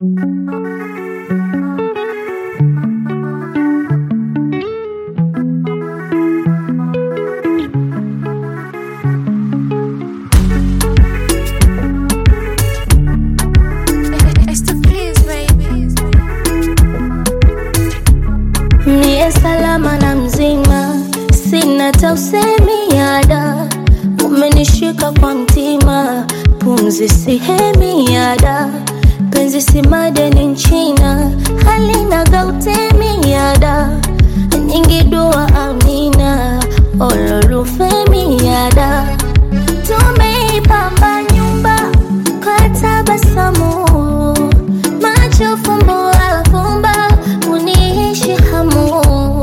Niye salama na mzima, sina tausemi yada. Umenishika kwa mtima, pumzi sihemi yada. Penzi si madeni nchina, halina gautemi yada. Nyingi dua amina, olorufemi yada. Tumeipamba nyumba kwa tabasamu, macho fumbo afumba, uniishi hamu.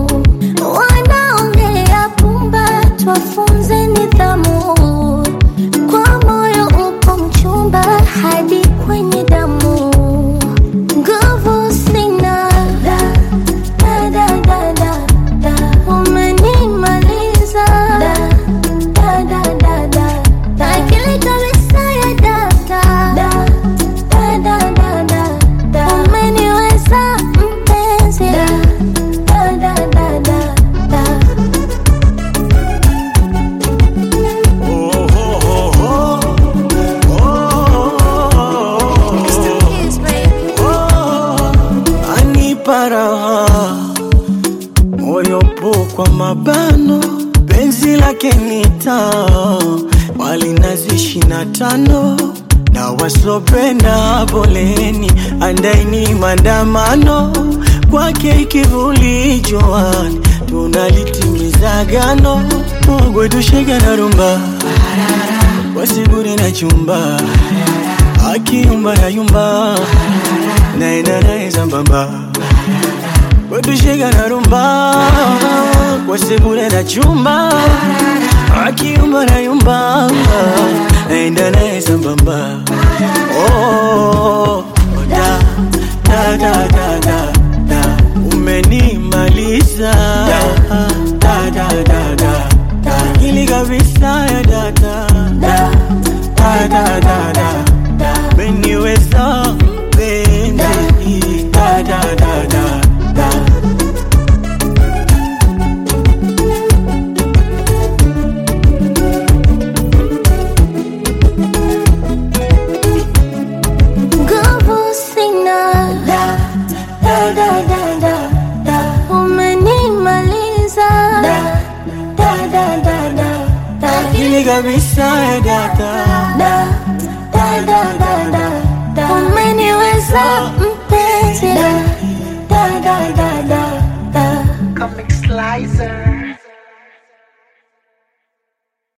Wanaongea pumba, twafunze nidhamu. Kwa moyo upo mchumba, hadi kwenye damu. Nguvu sina, da, da, da, da, da, da. Umenimaliza, da, da, da, da, da, da. Akili kabisa ya data, da, da, da, da, da, da. Umeniweza mpenzi, da, da, da, da, da, da. Aniparaha moyo po kwa mabano, penzi lake nita wali nazi 25 na wasopenda boleni, andaini mandamano kwake ikivuli joani, tunalitimiza gano. Mugwe tushega na rumba wasiguri na chumba, akiyumba na yumba naenda nae sambamba. Wetushega na rumba wasiguri na chumba, akiyumba na yumba naenda nae sambamba. Oh, da, da, da, da, da, da. Umenimaliza, da, da, da, da, da, da. Ili kabisa ya data, da, da, da, da, da, da. Umeniweza mpenzi, da, da, da, da, da. Nguvu sina, da, da, da, da, da, da. Umenimaliza, da, da, da, da, da, da. Ili kabisa ya data, Da, da, da, da, da, da. Umeniweza mpenzi, da, da, da, da, da, da. Comic Slicer.